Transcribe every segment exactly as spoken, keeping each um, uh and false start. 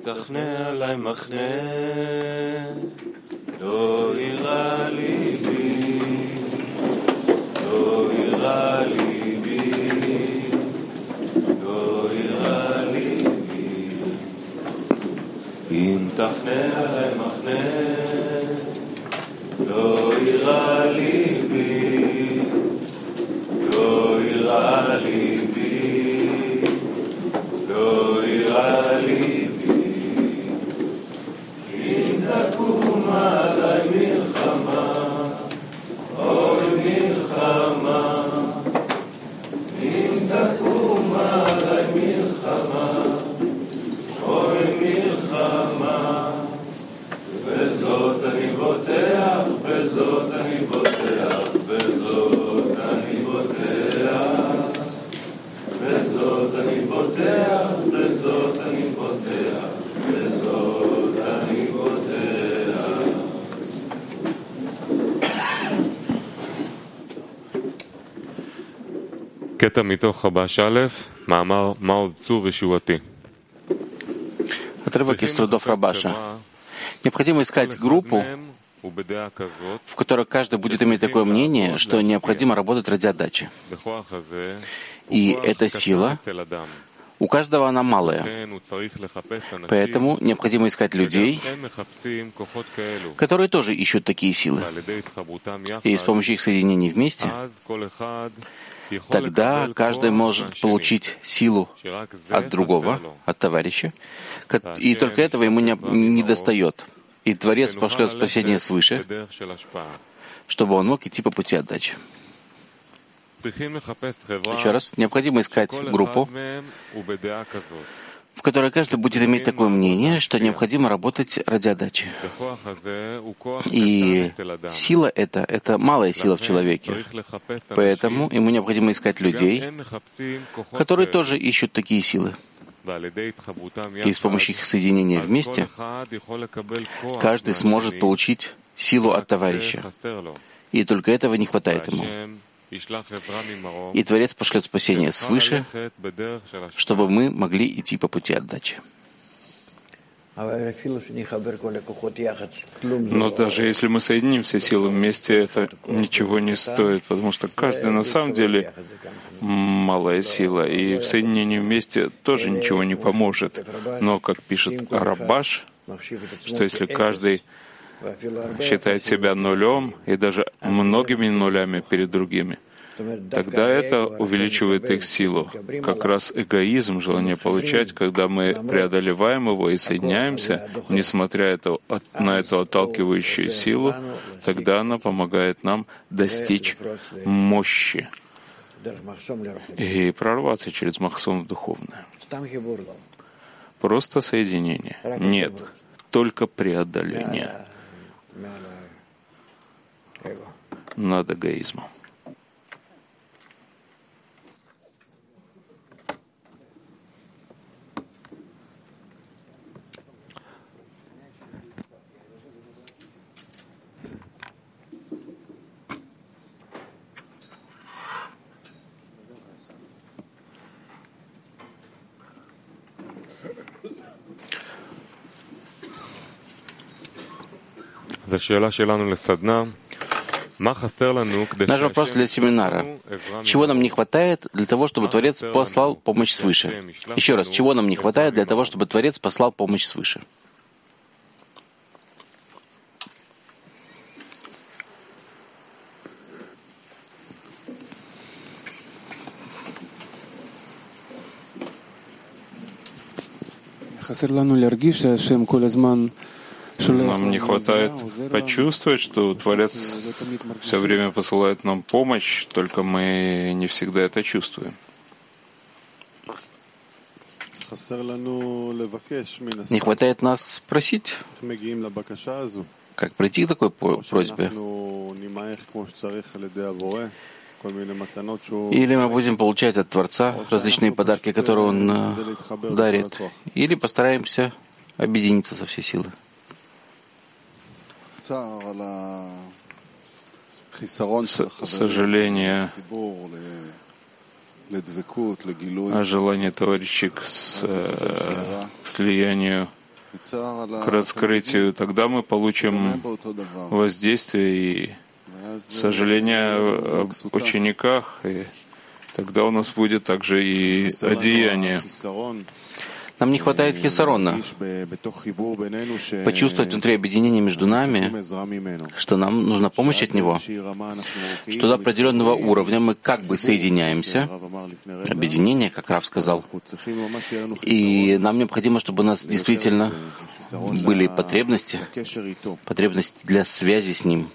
תכנה עלי מחנה, לא יראה ליבי, לא יראה ליבי, לא יראה ליבי. אם תכנה עלי מחנה, לא יראה ליבי, לא יראה ליבי, לא יראה ליבי. אם תקום עלי מלחמה, אוי מלחמה, אם תקום עלי מלחמה, אוי מלחמה, בזאת אני בוטח, בזאת אני בוטח, בזאת אני בוטח, בזאת אני בוטח, בזאת אני בוטח, בזאת אני בוטח. קטע מתוך חב"ש א', מאמר מעוז צור ישועתי. Отрывок из трудов Рабаша. Необходимо искать группу, в которой каждый будет иметь такое мнение, что необходимо работать ради отдачи. И эта сила, у каждого она малая. Поэтому необходимо искать людей, которые тоже ищут такие силы. И с помощью их соединений вместе, тогда каждый может получить силу от другого, от товарища, и только этого ему не, не достает. И Творец пошлет спасение свыше, чтобы он мог идти по пути отдачи. Еще раз, необходимо искать группу, в которой каждый будет иметь такое мнение, что необходимо работать ради отдачи. И сила эта, это малая сила в человеке. Поэтому ему необходимо искать людей, которые тоже ищут такие силы. И с помощью их соединения вместе каждый сможет получить силу от товарища. И только этого не хватает ему. И Творец пошлет спасение свыше, чтобы мы могли идти по пути отдачи. Но даже если мы соединим все силы вместе, это ничего не стоит, потому что каждый на самом деле малая сила, и в соединении вместе тоже ничего не поможет. Но, как пишет Рабаш, что если каждый считает себя нулем и даже многими нулями перед другими, тогда это увеличивает их силу. Как раз эгоизм, желание получать, когда мы преодолеваем его и соединяемся, несмотря на эту отталкивающую силу, тогда она помогает нам достичь мощи и прорваться через махсум в духовное. Просто соединение. Нет, только преодоление над эгоизмом. Наш вопрос для семинара. Чего нам не хватает для того, чтобы Творец послал помощь свыше? Еще раз, чего нам не хватает для того, чтобы Творец послал помощь свыше? Нам не хватает почувствовать, что Творец все время посылает нам помощь, только мы не всегда это чувствуем. Не хватает нас спросить, как прийти к такой просьбе. Или мы будем получать от Творца различные подарки, которые Он дарит, или постараемся объединиться со всей силы. Сожаление о желании товарищей к, к слиянию к раскрытию, тогда мы получим воздействие и сожаление об учениках, и тогда у нас будет также и одеяние. Нам не хватает хисарона, почувствовать внутри объединения между нами, что нам нужна помощь от него, что до определенного уровня мы как бы соединяемся, объединение, как Рав сказал, и нам необходимо, чтобы у нас действительно были потребности, потребности для связи с ним.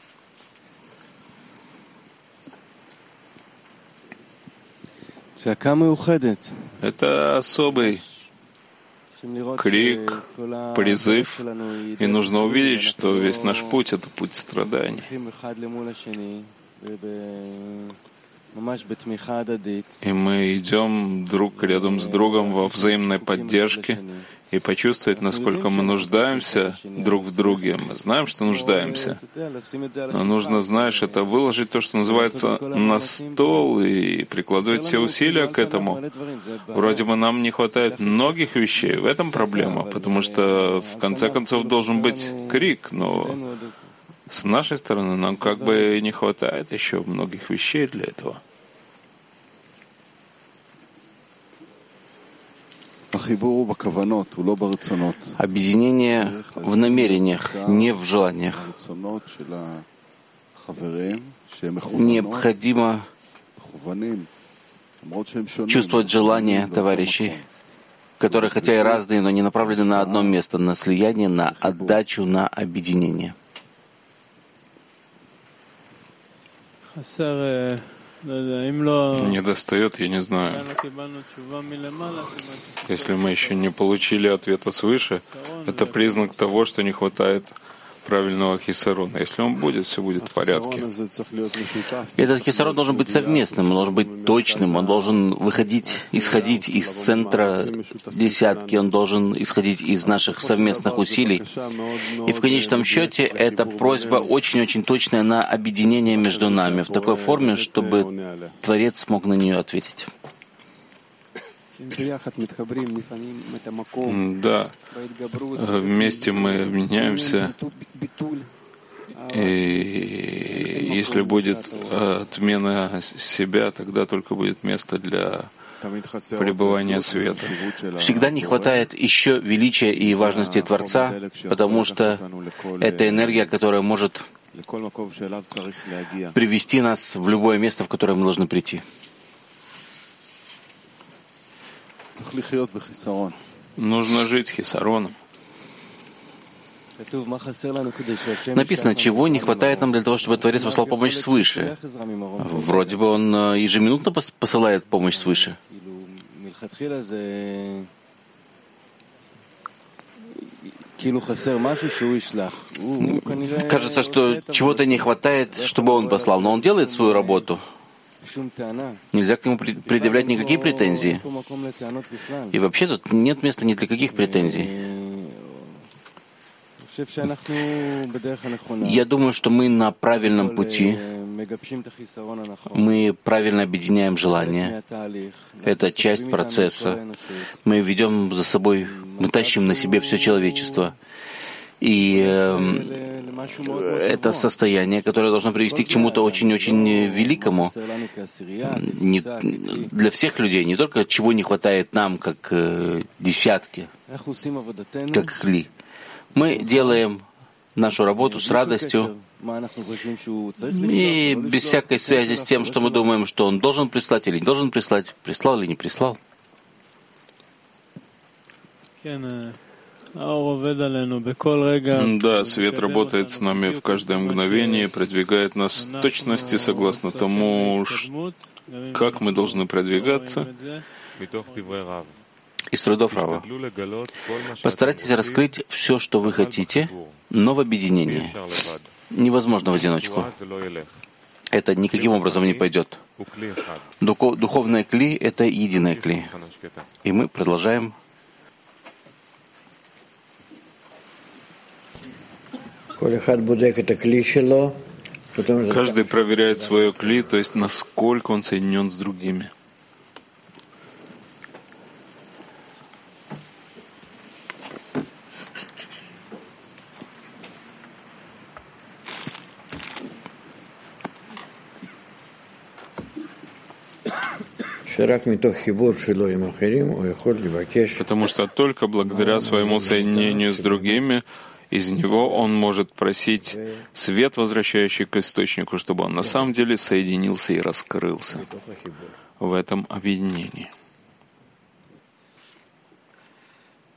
Это особый крик, призыв, и нужно увидеть, что весь наш путь — это путь страданий. И мы идем друг рядом с другом во взаимной поддержке, и почувствовать, насколько мы нуждаемся друг в друге. Мы знаем, что нуждаемся, но нужно, знаешь, это выложить то, что называется, на стол и прикладывать все усилия к этому. Вроде бы нам не хватает многих вещей, в этом проблема, потому что в конце концов должен быть крик, но с нашей стороны нам как бы не хватает еще многих вещей для этого. Объединение в намерениях, не в желаниях. Необходимо чувствовать желания товарищей, которые хотя и разные, но не направлены на одно место, на слияние, на отдачу, на объединение. Не достает, я не знаю. Если мы еще не получили ответа свыше, это признак того, что не хватает правильного хисарона. Если он будет, все будет в порядке. Этот хисарон должен быть совместным, он должен быть точным, он должен выходить, исходить из центра десятки, он должен исходить из наших совместных усилий. И в конечном счете эта просьба очень-очень точная на объединение между нами в такой форме, чтобы Творец мог на нее ответить. Да, вместе мы объединяемся, и если будет отмена себя, тогда только будет место для пребывания света. Всегда не хватает еще величия и важности Творца, потому что это энергия, которая может привести нас в любое место, в которое мы должны прийти. Нужно жить хисароном. Написано, чего не хватает нам для того, чтобы Творец послал помощь свыше. Вроде бы он ежеминутно посылает помощь свыше. Кажется, что чего-то не хватает, чтобы он послал, но он делает свою работу. Нельзя к нему предъявлять никакие претензии. И вообще тут нет места ни для каких претензий. Я думаю, что мы на правильном пути. Мы правильно объединяем желания. Это часть процесса. Мы ведем за собой, мы тащим на себе все человечество. И э, это состояние, которое должно привести к чему-то очень-очень великому не, для всех людей, не только чего не хватает нам, как э, десятки, как хли. Мы делаем нашу работу с радостью и без всякой связи с тем, что мы думаем, что он должен прислать или не должен прислать, прислал или не прислал. Да, свет работает с нами в каждое мгновение, продвигает нас в точности согласно тому, как мы должны продвигаться. Из трудов Рава. Постарайтесь раскрыть все, что вы хотите, но в объединении. Невозможно в одиночку. Это никаким образом не пойдет. Духовное кли — это единое кли. И мы продолжаем. Каждый проверяет свое кли, то есть насколько он соединен с другими. Потому что только благодаря своему соединению с другими из него он может просить свет, возвращающий к источнику, чтобы он на самом деле соединился и раскрылся в этом объединении.